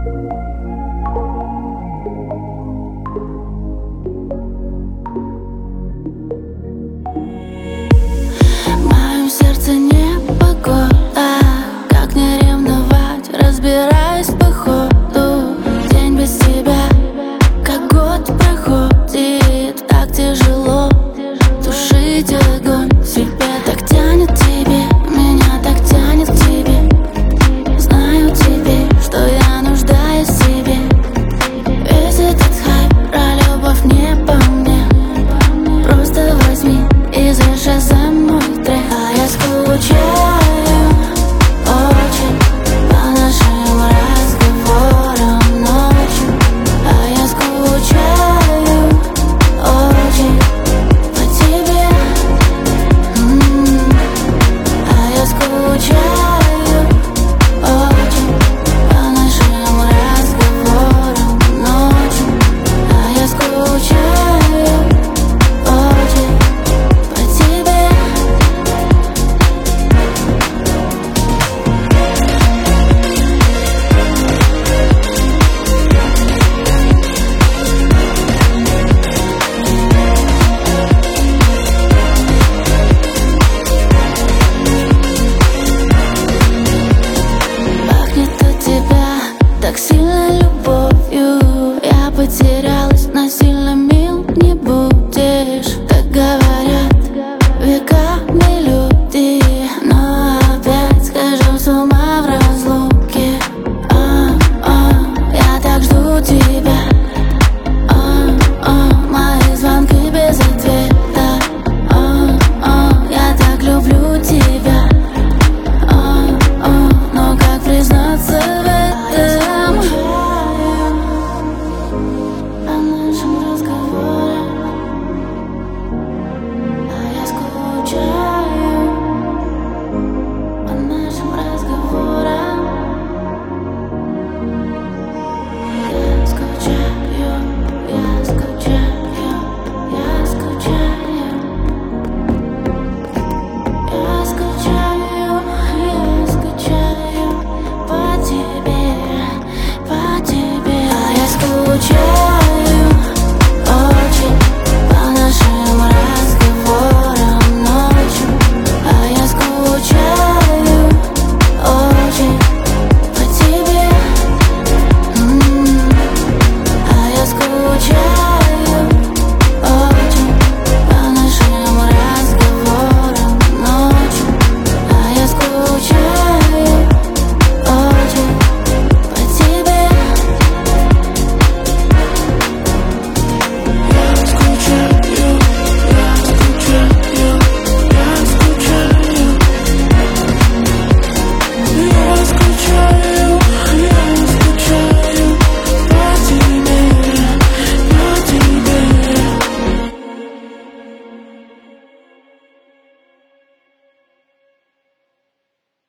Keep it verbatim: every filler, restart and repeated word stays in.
В моем сердце непогода, как не ревновать, разбираюсь по ходу. День без тебя, как год проходит, так тяжело тушить огонь в себе. Так тянет тебе, меня так тянет к тебе. Знаю теперь, что я нуждаюсь в тебе. Весь этот хайп про любовь не по мне. Просто возьми и зажжи за мой трек. А я скучаю очень по нашим разговорам ночью. А я скучаю очень по тебе. М-м-м. А я скучаю очень по нашим разговорам ночью. А я скучаю очень по тебе. Пахнет от тебя так сильно любовью. Я потерял